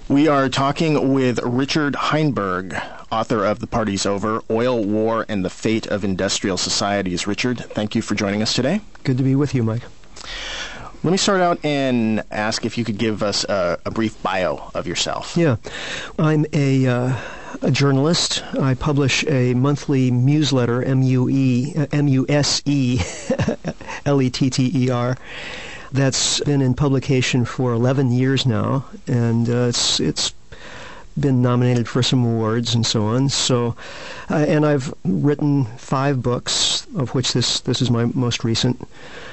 We are talking with Richard Heinberg, author of The Party's Over, Oil, War, and the Fate of Industrial Societies. Richard, thank you for joining us today. Good to be with you, Mike. Let me start out and ask if you could give us a brief bio of yourself. Yeah. I'm a journalist. I publish a monthly newsletter, M-U-S-E-L-E-T-T-E-R, that's been in publication for 11 years now, and it's been nominated for some awards and so on. So, and I've written 5 books, of which this is my most recent.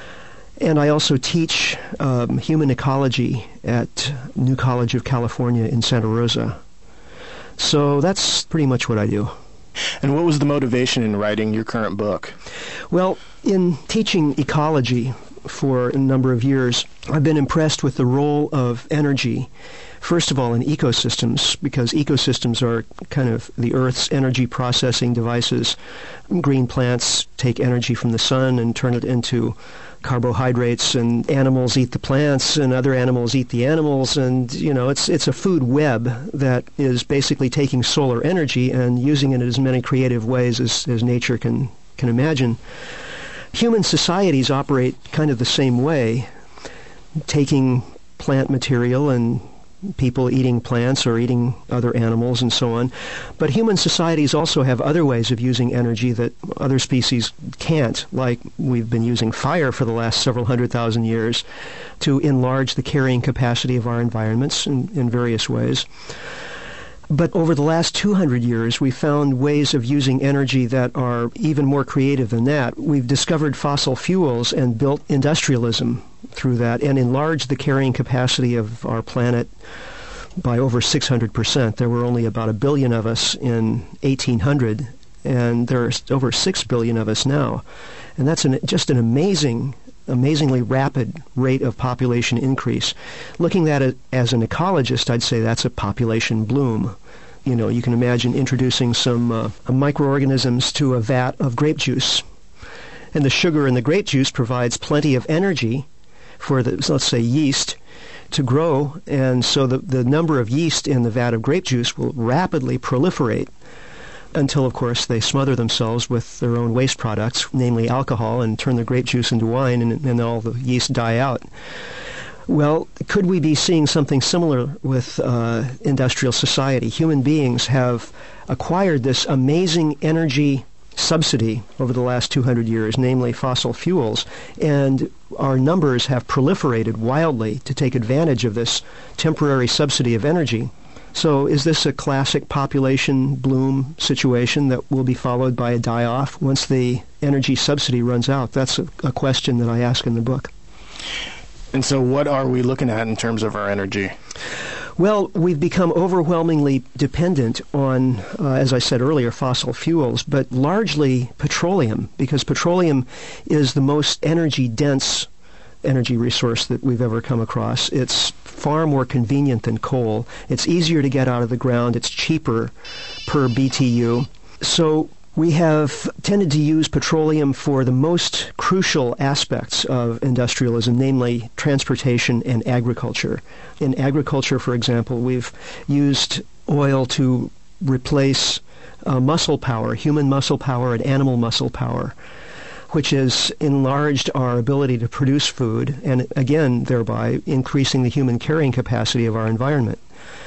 And I also teach human ecology at New College of California in Santa Rosa. So that's pretty much what I do. And what was the motivation in writing your current book? Well, in teaching ecology for a number of years, I've been impressed with the role of energy, first of all in ecosystems, because ecosystems are kind of the Earth's energy processing devices. Green plants take energy from the sun and turn it into carbohydrates, and animals eat the plants, and other animals eat the animals, and it's a food web that is basically taking solar energy and using it in as many creative ways as nature can imagine. Human societies operate kind of the same way, taking plant material and people eating plants or eating other animals and so on. But human societies also have other ways of using energy that other species can't, like we've been using fire for the last several 100,000 years to enlarge the carrying capacity of our environments in various ways. But over the last 200 years, we found ways of using energy that are even more creative than that. We've discovered fossil fuels and built industrialism through that and enlarged the carrying capacity of our planet by over 600%. There were only about 1 billion of us in 1800, and there are over 6 billion of us now. And that's just an amazingly rapid rate of population increase. Looking at it as an ecologist, I'd say that's a population bloom. You can imagine introducing some microorganisms to a vat of grape juice. And the sugar in the grape juice provides plenty of energy for let's say, yeast to grow. And so the number of yeast in the vat of grape juice will rapidly proliferate until, of course, they smother themselves with their own waste products, namely alcohol, and turn the grape juice into wine, and all the yeast die out. Well, could we be seeing something similar with industrial society? Human beings have acquired this amazing energy subsidy over the last 200 years, namely fossil fuels, and our numbers have proliferated wildly to take advantage of this temporary subsidy of energy. So is this a classic population bloom situation that will be followed by a die-off once the energy subsidy runs out? That's a question that I ask in the book. And so what are we looking at in terms of our energy? Well, we've become overwhelmingly dependent on, as I said earlier, fossil fuels, but largely petroleum, because petroleum is the most energy-dense energy resource that we've ever come across. It's far more convenient than coal. It's easier to get out of the ground. It's cheaper per BTU. So we have tended to use petroleum for the most crucial aspects of industrialism, namely transportation and agriculture. In agriculture, for example, we've used oil to replace muscle power, human muscle power and animal muscle power, which has enlarged our ability to produce food and, again, thereby increasing the human carrying capacity of our environment.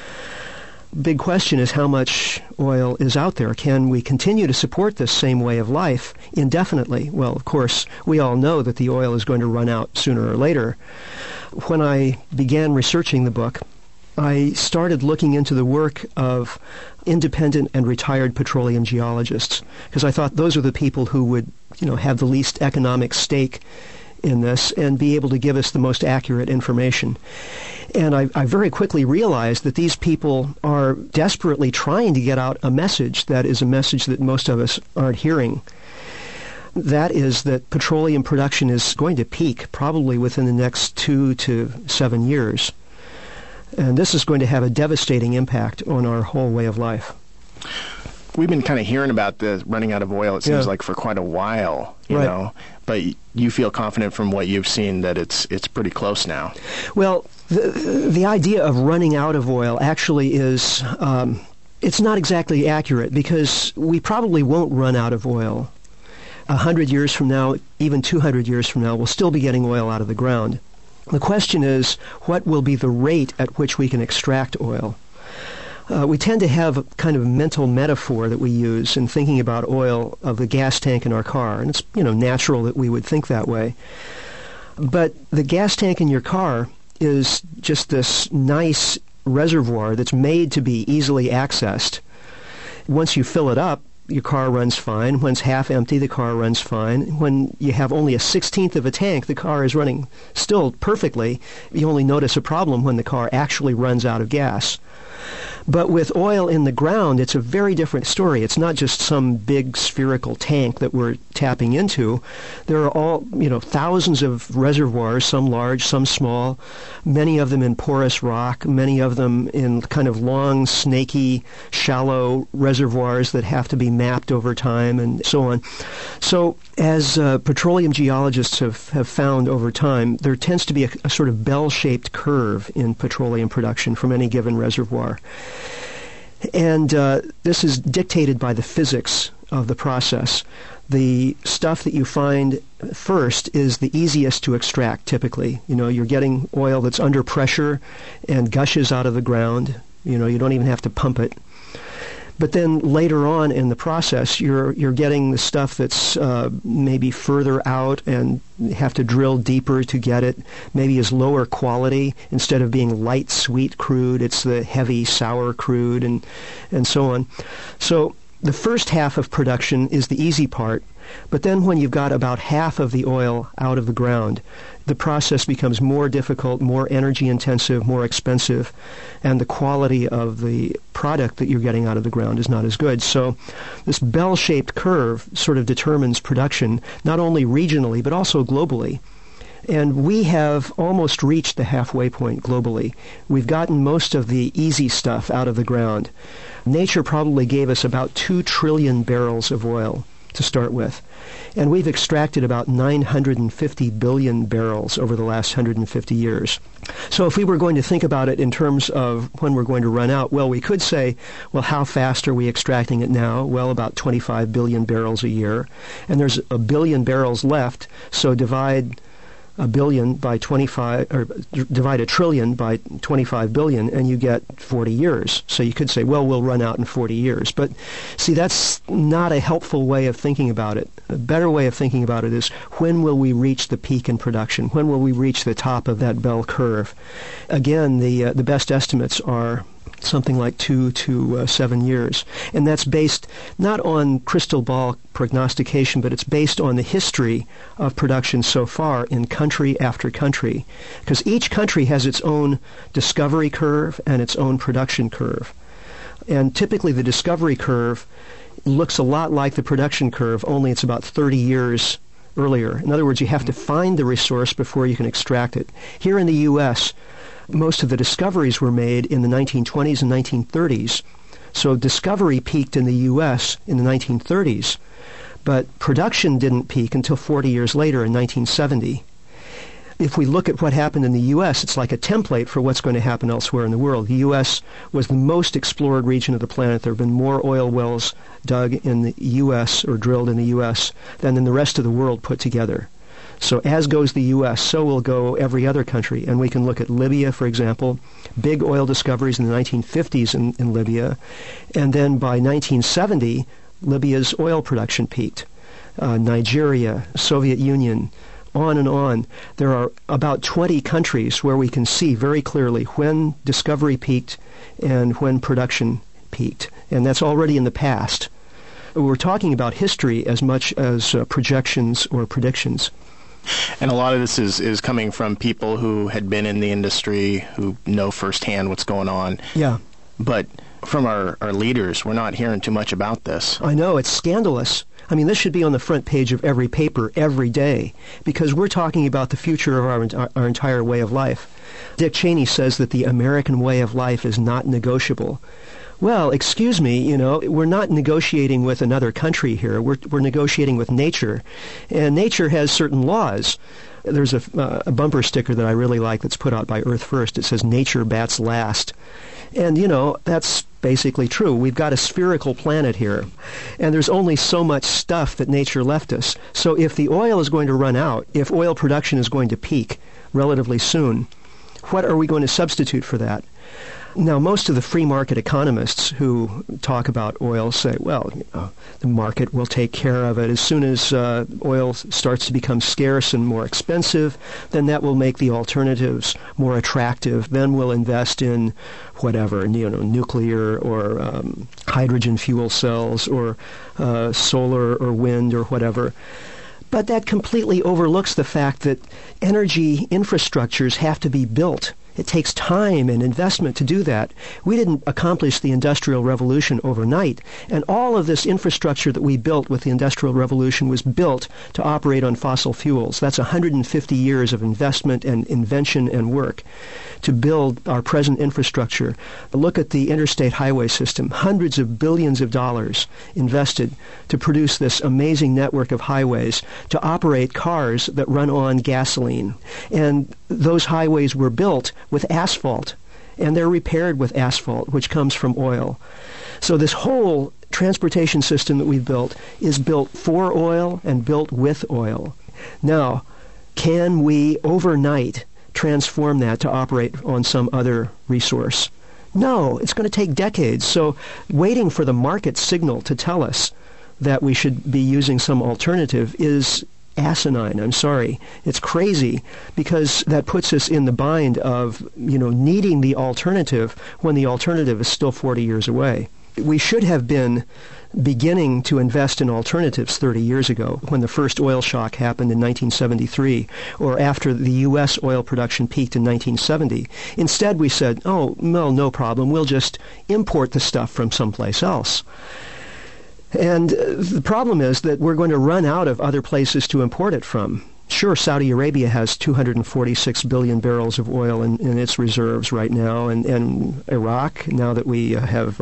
Big question is how much oil is out there. Can we continue to support this same way of life indefinitely? Well, of course, we all know that the oil is going to run out sooner or later. When I began researching the book, I started looking into the work of independent and retired petroleum geologists, because I thought those are the people who would, have the least economic stake in this and be able to give us the most accurate information. And I very quickly realized that these people are desperately trying to get out a message that is a message that most of us aren't hearing. That is that petroleum production is going to peak probably within the next 2 to 7 years. And this is going to have a devastating impact on our whole way of life. We've been kind of hearing about the running out of oil, it seems like, for quite a while, you know. But you feel confident from what you've seen that it's pretty close now. Well, The idea of running out of oil actually is, it's not exactly accurate, because we probably won't run out of oil. 100 years from now, even 200 years from now, we'll still be getting oil out of the ground. The question is, what will be the rate at which we can extract oil? We tend to have a kind of mental metaphor that we use in thinking about oil of the gas tank in our car, and it's natural that we would think that way. But the gas tank in your car is just this nice reservoir that's made to be easily accessed. Once you fill it up, your car runs fine. When it's half empty, the car runs fine. When you have only a 1/16th of a tank, the car is running still perfectly. You only notice a problem when the car actually runs out of gas. But with oil in the ground, it's a very different story. It's not just some big spherical tank that we're tapping into. There are all, thousands of reservoirs, some large, some small, many of them in porous rock, many of them in kind of long, snaky, shallow reservoirs that have to be mapped over time and so on. So as petroleum geologists have found over time, there tends to be a sort of bell-shaped curve in petroleum production from any given reservoir. And this is dictated by the physics of the process. The stuff that you find first is the easiest to extract, typically. You're getting oil that's under pressure and gushes out of the ground. You don't even have to pump it. But then later on in the process, you're getting the stuff that's maybe further out and you have to drill deeper to get it. Maybe is lower quality. Instead of being light, sweet crude, it's the heavy, sour crude and so on. So the first half of production is the easy part. But then when you've got about half of the oil out of the ground, the process becomes more difficult, more energy intensive, more expensive, and the quality of the product that you're getting out of the ground is not as good. So this bell-shaped curve sort of determines production, not only regionally, but also globally. And we have almost reached the halfway point globally. We've gotten most of the easy stuff out of the ground. Nature probably gave us about 2 trillion barrels of oil to start with. And we've extracted about 950 billion barrels over the last 150 years. So if we were going to think about it in terms of when we're going to run out, well, we could say, well, how fast are we extracting it now? Well, about 25 billion barrels a year. And there's a billion barrels left, so divide a billion by 25, or divide a trillion by 25 billion, and you get 40 years. So you could say, well, we'll run out in 40 years. But see, that's not a helpful way of thinking about it. A better way of thinking about it is, when will we reach the peak in production? When will we reach the top of that bell curve? Again, the best estimates are something like 2 to 7 years. And that's based not on crystal ball prognostication, but it's based on the history of production so far in country after country. Because each country has its own discovery curve and its own production curve. And typically the discovery curve looks a lot like the production curve, only it's about 30 years earlier. In other words, you have to find the resource before you can extract it. Here in the U.S., most of the discoveries were made in the 1920s and 1930s. So discovery peaked in the U.S. in the 1930s, but production didn't peak until 40 years later in 1970. If we look at what happened in the U.S., it's like a template for what's going to happen elsewhere in the world. The U.S. was the most explored region of the planet. There have been more oil wells dug in the U.S. or drilled in the U.S. than in the rest of the world put together. So as goes the U.S., so will go every other country. And we can look at Libya, for example, big oil discoveries in the 1950s in Libya. And then by 1970, Libya's oil production peaked. Nigeria, Soviet Union, on and on. There are about 20 countries where we can see very clearly when discovery peaked and when production peaked. And that's already in the past. We're talking about history as much as projections or predictions. And a lot of this is coming from people who had been in the industry, who know firsthand what's going on. Yeah. But from our leaders, we're not hearing too much about this. I know, it's scandalous. I mean, this should be on the front page of every paper every day, because we're talking about the future of our entire way of life. Dick Cheney says that the American way of life is not negotiable. Well, excuse me, we're not negotiating with another country here. We're negotiating with nature. And nature has certain laws. There's a bumper sticker that I really like that's put out by Earth First. It says, "Nature bats last." And, that's basically true. We've got a spherical planet here, and there's only so much stuff that nature left us. So if the oil is going to run out, if oil production is going to peak relatively soon, what are we going to substitute for that? Now, most of the free market economists who talk about oil say, well, the market will take care of it. As soon as oil starts to become scarce and more expensive, then that will make the alternatives more attractive. Then we'll invest in whatever, nuclear or hydrogen fuel cells or solar or wind or whatever. But that completely overlooks the fact that energy infrastructures have to be built. It takes time and investment to do that. We didn't accomplish the Industrial Revolution overnight, and all of this infrastructure that we built with the Industrial Revolution was built to operate on fossil fuels. That's 150 years of investment and invention and work to build our present infrastructure. Look at the interstate highway system. Hundreds of billions of dollars invested to produce this amazing network of highways to operate cars that run on gasoline. And those highways were built with asphalt, and they're repaired with asphalt, which comes from oil. So this whole transportation system that we've built is built for oil and built with oil. Now, can we overnight transform that to operate on some other resource? No, it's going to take decades. So waiting for the market signal to tell us that we should be using some alternative is asinine. I'm sorry. It's crazy, because that puts us in the bind of, needing the alternative when the alternative is still 40 years away. We should have been beginning to invest in alternatives 30 years ago when the first oil shock happened in 1973, or after the U.S. oil production peaked in 1970. Instead, we said, oh, no problem. We'll just import the stuff from someplace else. And the problem is that we're going to run out of other places to import it from. Sure, Saudi Arabia has 246 billion barrels of oil in its reserves right now, and Iraq, now that we have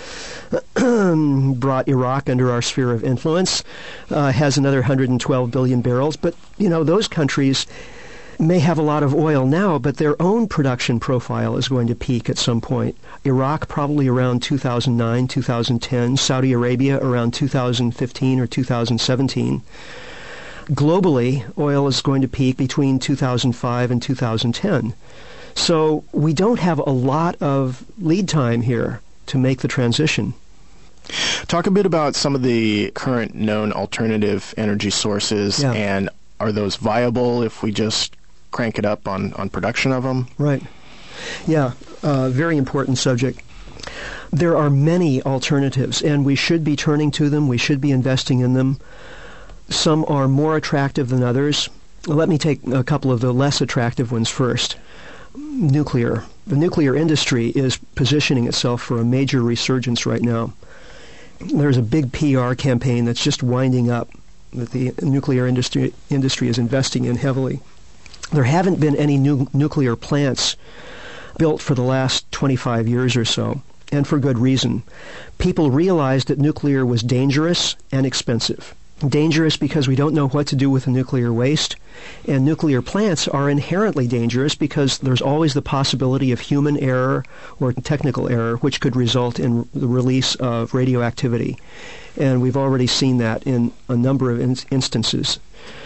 brought Iraq under our sphere of influence, has another 112 billion barrels. But, those countries may have a lot of oil now, but their own production profile is going to peak at some point. Iraq probably around 2009, 2010. Saudi Arabia around 2015 or 2017. Globally, oil is going to peak between 2005 and 2010. So we don't have a lot of lead time here to make the transition. Talk a bit about some of the current known alternative energy sources, and are those viable if we just crank it up on production of them? Right. Yeah, very important subject. There are many alternatives, and we should be turning to them. We should be investing in them. Some are more attractive than others. Let me take a couple of the less attractive ones first. Nuclear. The nuclear industry is positioning itself for a major resurgence right now. There's a big PR campaign that's just winding up that the nuclear industry is investing in heavily. There haven't been any new nuclear plants built for the last 25 years or so, and for good reason. People realized that nuclear was dangerous and expensive. Dangerous because we don't know what to do with the nuclear waste, and nuclear plants are inherently dangerous because there's always the possibility of human error or technical error, which could result in the release of radioactivity. And we've already seen that in a number of instances.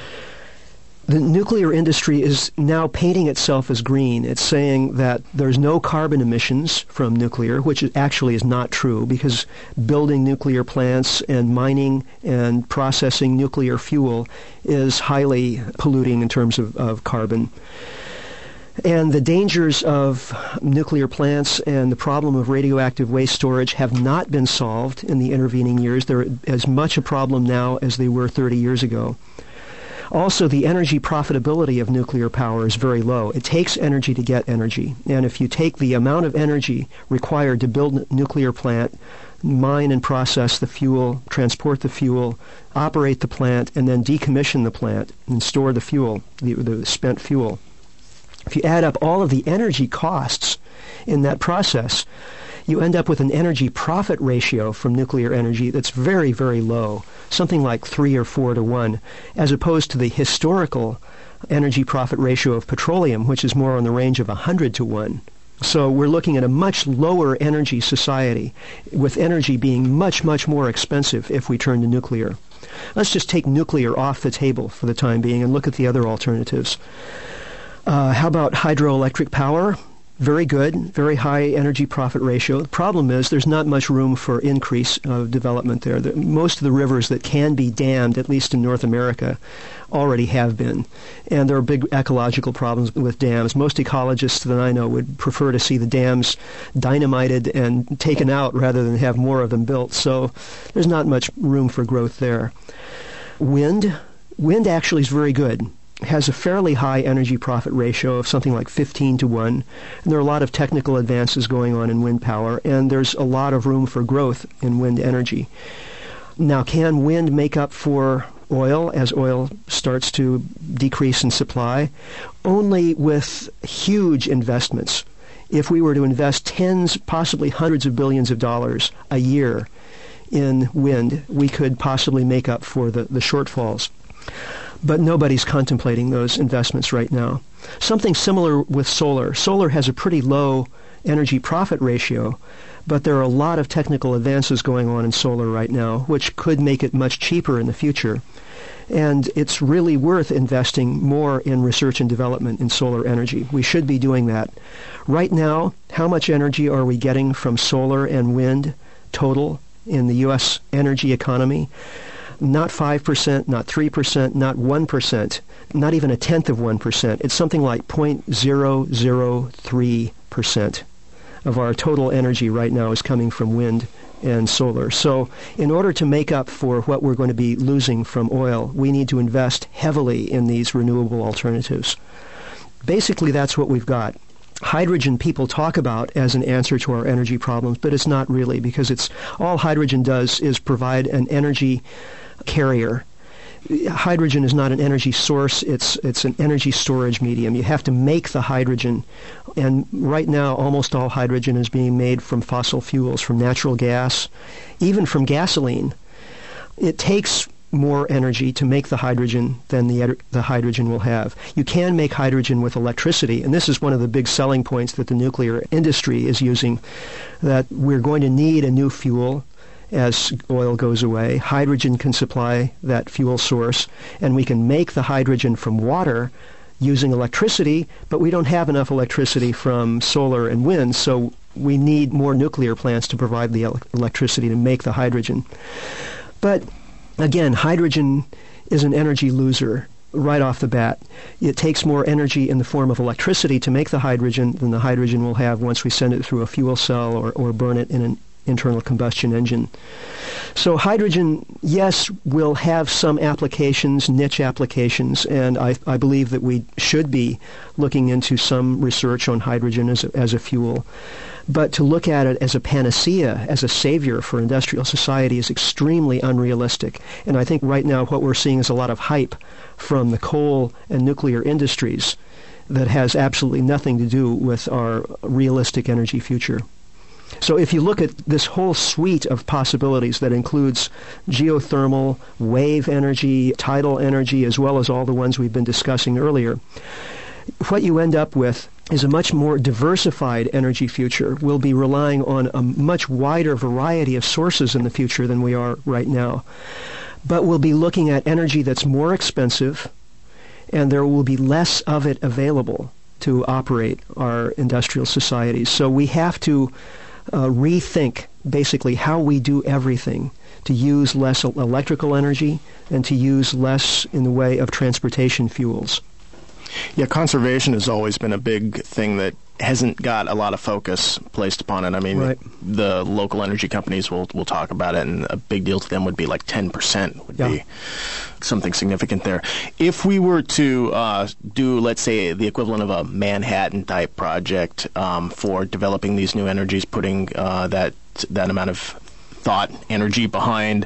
The nuclear industry is now painting itself as green. It's saying that there's no carbon emissions from nuclear, which actually is not true, because building nuclear plants and mining and processing nuclear fuel is highly polluting in terms of carbon. And the dangers of nuclear plants and the problem of radioactive waste storage have not been solved in the intervening years. They're as much a problem now as they were 30 years ago. Also, the energy profitability of nuclear power is very low. It takes energy to get energy. And if you take the amount of energy required to build a nuclear plant, mine and process the fuel, transport the fuel, operate the plant, and then decommission the plant and store the fuel, the spent fuel, if you add up all of the energy costs in that process, you end up with an energy profit ratio from nuclear energy that's very, very low, something like 3 or 4 to 1, as opposed to the historical energy profit ratio of petroleum, which is more on the range of 100 to 1. So we're looking at a much lower energy society, with energy being much, much more expensive if we turn to nuclear. Let's just take nuclear off the table for the time being and look at the other alternatives. How about hydroelectric power? Very good, very high energy profit ratio. The problem is there's not much room for increase of development there. Most of the rivers that can be dammed, at least in North America, already have been. And there are big ecological problems with dams. Most ecologists that I know would prefer to see the dams dynamited and taken out rather than have more of them built. So there's not much room for growth there. Wind actually is very good. Has a fairly high energy profit ratio of something like 15 to 1. And there are a lot of technical advances going on in wind power, and there's a lot of room for growth in wind energy. Now, can wind make up for oil as oil starts to decrease in supply? Only with huge investments. If we were to invest tens, possibly hundreds of billions of dollars a year in wind, we could possibly make up for the shortfalls. But nobody's contemplating those investments right now. Something similar with solar. Solar has a pretty low energy profit ratio, but there are a lot of technical advances going on in solar right now, which could make it much cheaper in the future. And it's really worth investing more in research and development in solar energy. We should be doing that. Right now, how much energy are we getting from solar and wind total in the U.S. energy economy? Not 5%, not 3%, not 1%, not even a tenth of 1%. It's something like 0.003% of our total energy right now is coming from wind and solar. So in order to make up for what we're going to be losing from oil, we need to invest heavily in these renewable alternatives. Basically, that's what we've got. Hydrogen people talk about as an answer to our energy problems, but it's not really, because it's all hydrogen does is provide an energy carrier. Hydrogen is not an energy source, it's an energy storage medium. You have to make the hydrogen, and right now almost all hydrogen is being made from fossil fuels, from natural gas, even from gasoline. It takes more energy to make the hydrogen than the hydrogen will have. You can make hydrogen with electricity, and this is one of the big selling points that the nuclear industry is using, that we're going to need a new fuel as oil goes away. Hydrogen can supply that fuel source, and we can make the hydrogen from water using electricity, but we don't have enough electricity from solar and wind, so we need more nuclear plants to provide the electricity to make the hydrogen. But again, hydrogen is an energy loser right off the bat. It takes more energy in the form of electricity to make the hydrogen than the hydrogen will have once we send it through a fuel cell or burn it in an internal combustion engine. So hydrogen, yes, will have some applications, niche applications, and I believe that we should be looking into some research on hydrogen as a fuel. But to look at it as a panacea, as a savior for industrial society, is extremely unrealistic. And I think right now what we're seeing is a lot of hype from the coal and nuclear industries that has absolutely nothing to do with our realistic energy future. So if you look at this whole suite of possibilities that includes geothermal, wave energy, tidal energy, as well as all the ones we've been discussing earlier, what you end up with is a much more diversified energy future. We'll be relying on a much wider variety of sources in the future than we are right now. But we'll be looking at energy that's more expensive, and there will be less of it available to operate our industrial societies. So we have to rethink basically how we do everything, to use less electrical energy and to use less in the way of transportation fuels. Yeah, conservation has always been a big thing that hasn't got a lot of focus placed upon it. I mean, right. The local energy companies will talk about it, and a big deal to them would be like 10% would be something significant there. If we were to do, let's say, the equivalent of a Manhattan-type project for developing these new energies, putting that amount of thought, energy behind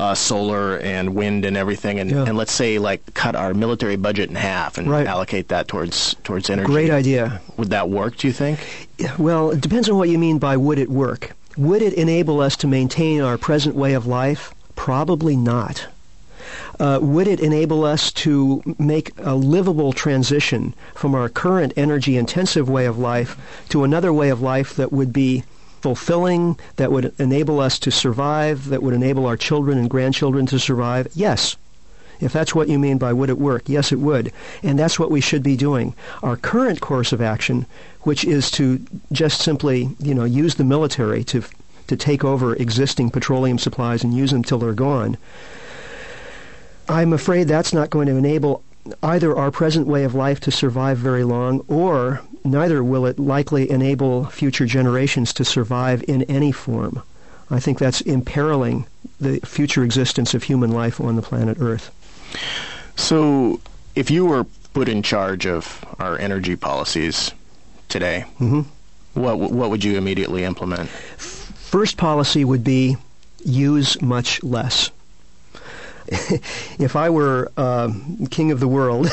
solar and wind and everything, and let's say like cut our military budget in half and allocate that towards energy. Great idea. Would that work, do you think? Well, it depends on what you mean by would it work. Would it enable us to maintain our present way of life? Probably not. Would it enable us to make a livable transition from our current energy-intensive way of life to another way of life that would be fulfilling, that would enable us to survive, that would enable our children and grandchildren to survive? Yes. If that's what you mean by would it work, yes, it would. And that's what we should be doing. Our current course of action, which is to just simply, use the military to take over existing petroleum supplies and use them till they're gone, I'm afraid that's not going to enable either our present way of life to survive very long, or neither will it likely enable future generations to survive in any form. I think that's imperiling the future existence of human life on the planet Earth. So, if you were put in charge of our energy policies today, what would you immediately implement? First policy would be use much less. If I were king of the world,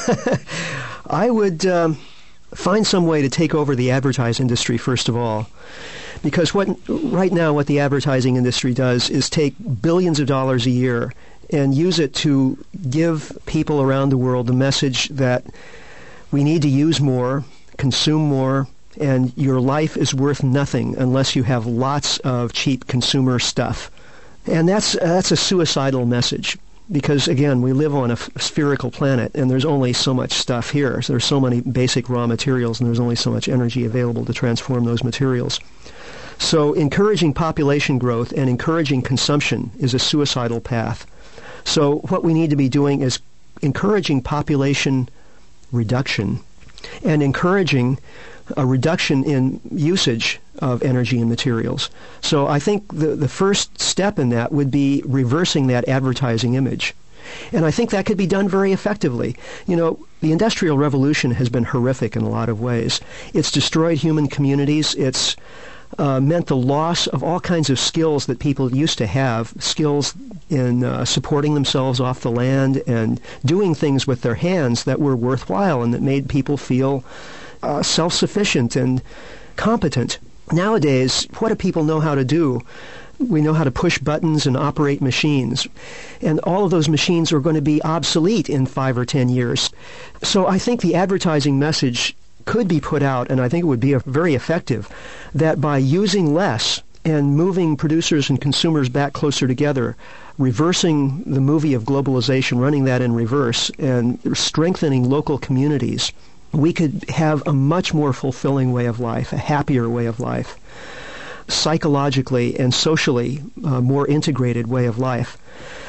I would find some way to take over the advertising industry, first of all. Because right now what the advertising industry does is take billions of dollars a year and use it to give people around the world the message that we need to use more, consume more, and your life is worth nothing unless you have lots of cheap consumer stuff. And that's a suicidal message, because, again, we live on a spherical planet, and there's only so much stuff here. So there's so many basic raw materials, and there's only so much energy available to transform those materials. So encouraging population growth and encouraging consumption is a suicidal path. So what we need to be doing is encouraging population reduction and encouraging a reduction in usage of energy and materials. So I think the first step in that would be reversing that advertising image. And I think that could be done very effectively. The Industrial Revolution has been horrific in a lot of ways. It's destroyed human communities. It's meant the loss of all kinds of skills that people used to have, skills in supporting themselves off the land and doing things with their hands that were worthwhile and that made people feel self-sufficient and competent. Nowadays, what do people know how to do? We know how to push buttons and operate machines. And all of those machines are going to be obsolete in 5 or 10 years. So I think the advertising message could be put out, and I think it would be very effective, that by using less and moving producers and consumers back closer together, reversing the movie of globalization, running that in reverse, and strengthening local communities, we could have a much more fulfilling way of life, a happier way of life, psychologically and socially more integrated way of life.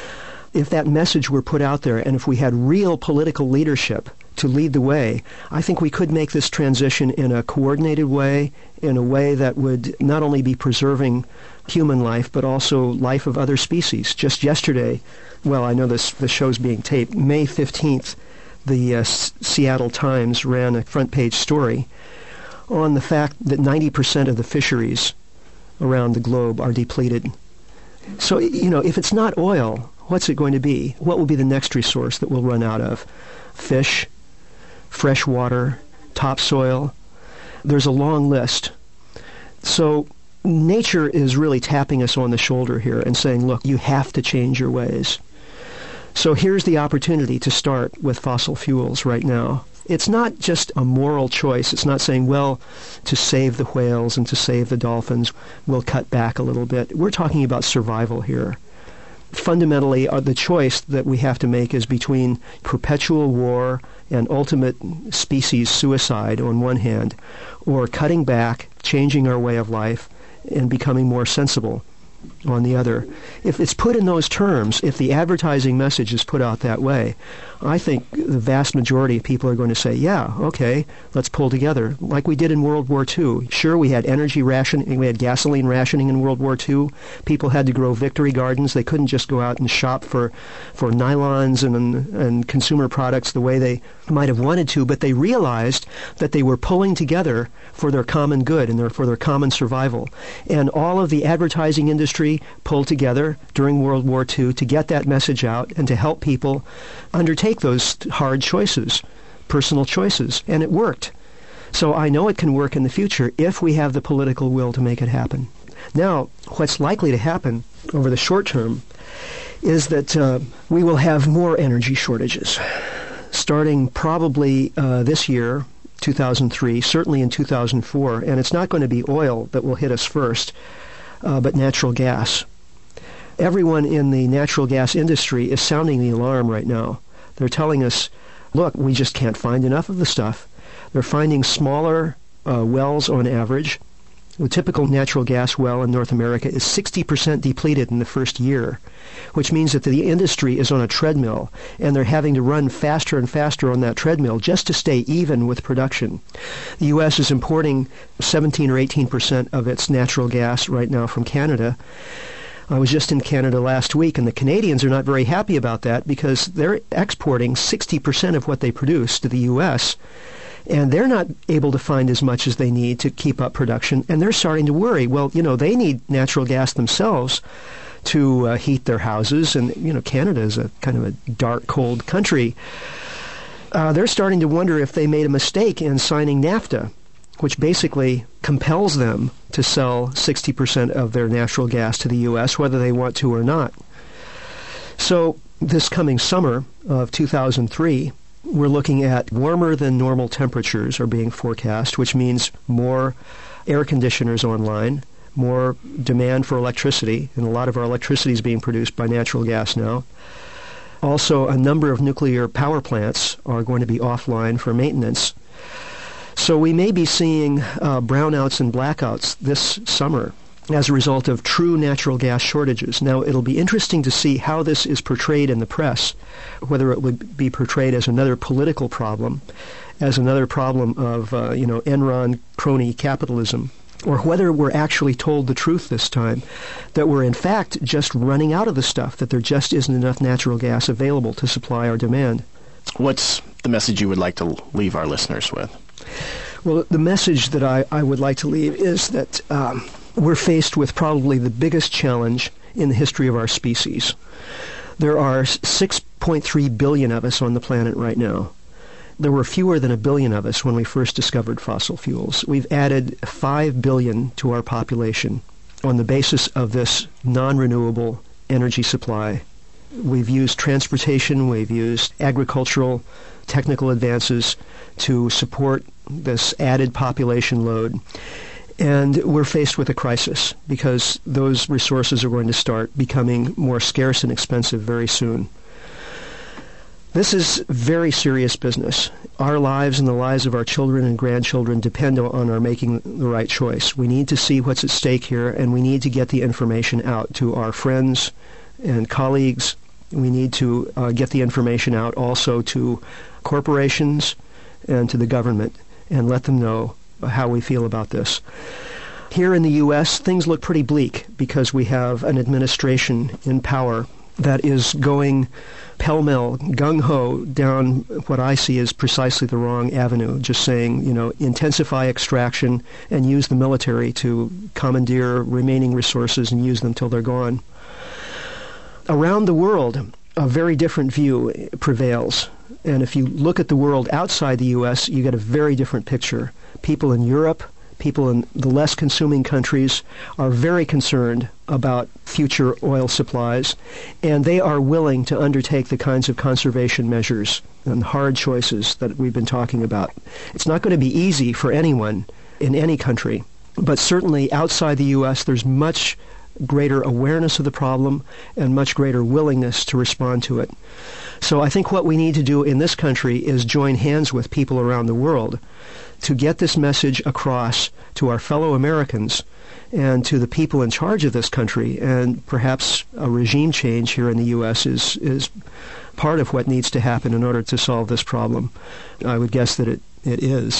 If that message were put out there, and if we had real political leadership to lead the way, I think we could make this transition in a coordinated way, in a way that would not only be preserving human life, but also life of other species. Just yesterday, well, I know the show's being taped, May 15th, the Seattle Times ran a front-page story on the fact that 90% of the fisheries around the globe are depleted. So, if it's not oil, what's it going to be? What will be the next resource that we'll run out of? Fish, fresh water, topsoil. There's a long list. So nature is really tapping us on the shoulder here and saying, look, you have to change your ways. So here's the opportunity to start with fossil fuels right now. It's not just a moral choice. It's not saying, well, to save the whales and to save the dolphins, we'll cut back a little bit. We're talking about survival here. Fundamentally, the choice that we have to make is between perpetual war and ultimate species suicide on one hand, or cutting back, changing our way of life, and becoming more sensible on the other. If it's put in those terms, if the advertising message is put out that way, I think the vast majority of people are going to say, yeah, okay, let's pull together, like we did in World War II. Sure, we had energy rationing, we had gasoline rationing in World War II. People had to grow victory gardens. They couldn't just go out and shop for nylons and consumer products the way they might have wanted to, but they realized that they were pulling together for their common good and for their common survival. And all of the advertising industry pulled together during World War II to get that message out and to help people undertake those hard choices, personal choices, and it worked. So I know it can work in the future if we have the political will to make it happen. Now, what's likely to happen over the short term is that we will have more energy shortages, starting probably this year, 2003, certainly in 2004, and it's not going to be oil that will hit us first, but natural gas. Everyone in the natural gas industry is sounding the alarm right now. They're telling us, look, we just can't find enough of the stuff. They're finding smaller wells on average. The typical natural gas well in North America is 60% depleted in the first year, which means that the industry is on a treadmill, and they're having to run faster and faster on that treadmill just to stay even with production. The U.S. is importing 17 or 18% of its natural gas right now from Canada. I was just in Canada last week, and the Canadians are not very happy about that because they're exporting 60% of what they produce to the U.S., and they're not able to find as much as they need to keep up production, and they're starting to worry. Well, they need natural gas themselves to heat their houses, and, Canada is a kind of a dark, cold country. They're starting to wonder if they made a mistake in signing NAFTA, which basically compels them to sell 60% of their natural gas to the U.S., whether they want to or not. So this coming summer of 2003, we're looking at warmer than normal temperatures are being forecast, which means more air conditioners online, more demand for electricity, and a lot of our electricity is being produced by natural gas now. Also, a number of nuclear power plants are going to be offline for maintenance. So we may be seeing brownouts and blackouts this summer as a result of true natural gas shortages. Now, it'll be interesting to see how this is portrayed in the press, whether it would be portrayed as another political problem, as another problem of, Enron crony capitalism, or whether we're actually told the truth this time, that we're in fact just running out of the stuff, that there just isn't enough natural gas available to supply our demand. What's the message you would like to leave our listeners with? Well, the message that I would like to leave is that we're faced with probably the biggest challenge in the history of our species. There are 6.3 billion of us on the planet right now. There were fewer than 1 billion of us when we first discovered fossil fuels. We've added 5 billion to our population on the basis of this non-renewable energy supply. We've used transportation, we've used agricultural technical advances to support this added population load. And we're faced with a crisis because those resources are going to start becoming more scarce and expensive very soon. This is very serious business. Our lives and the lives of our children and grandchildren depend on our making the right choice. We need to see what's at stake here, and we need to get the information out to our friends and colleagues. We need to get the information out also to corporations and to the government and let them know how we feel about this. Here in the U.S., things look pretty bleak because we have an administration in power that is going pell-mell, gung-ho down what I see as precisely the wrong avenue, just saying, intensify extraction and use the military to commandeer remaining resources and use them till they're gone. Around the world, a very different view prevails. And if you look at the world outside the U.S., you get a very different picture. People in Europe, people in the less consuming countries are very concerned about future oil supplies, and they are willing to undertake the kinds of conservation measures and hard choices that we've been talking about. It's not going to be easy for anyone in any country, but certainly outside the U.S. there's much greater awareness of the problem and much greater willingness to respond to it. So I think what we need to do in this country is join hands with people around the world to get this message across to our fellow Americans and to the people in charge of this country. And perhaps a regime change here in the U.S. is part of what needs to happen in order to solve this problem. I would guess that it is.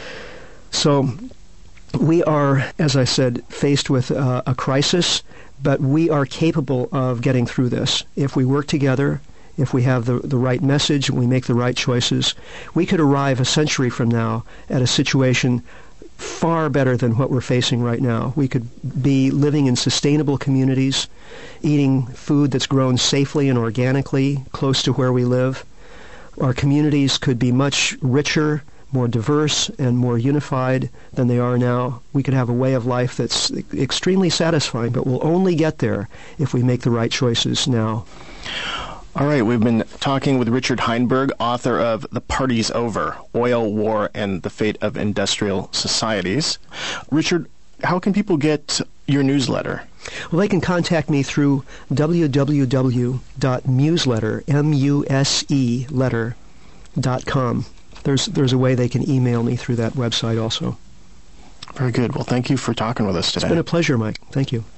So we are, as I said, faced with a crisis, but we are capable of getting through this. If we work together, if we have the right message, we make the right choices, we could arrive a century from now at a situation far better than what we're facing right now. We could be living in sustainable communities, eating food that's grown safely and organically close to where we live. Our communities could be much richer, more diverse and more unified than they are now, we could have a way of life that's extremely satisfying, but we'll only get there if we make the right choices now. All right, we've been talking with Richard Heinberg, author of The Party's Over, Oil, War, and the Fate of Industrial Societies. Richard, how can people get your newsletter? Well, they can contact me through www.museletter.com. There's a way they can email me through that website also. Very good. Well, thank you for talking with us today. It's been a pleasure, Mike. Thank you.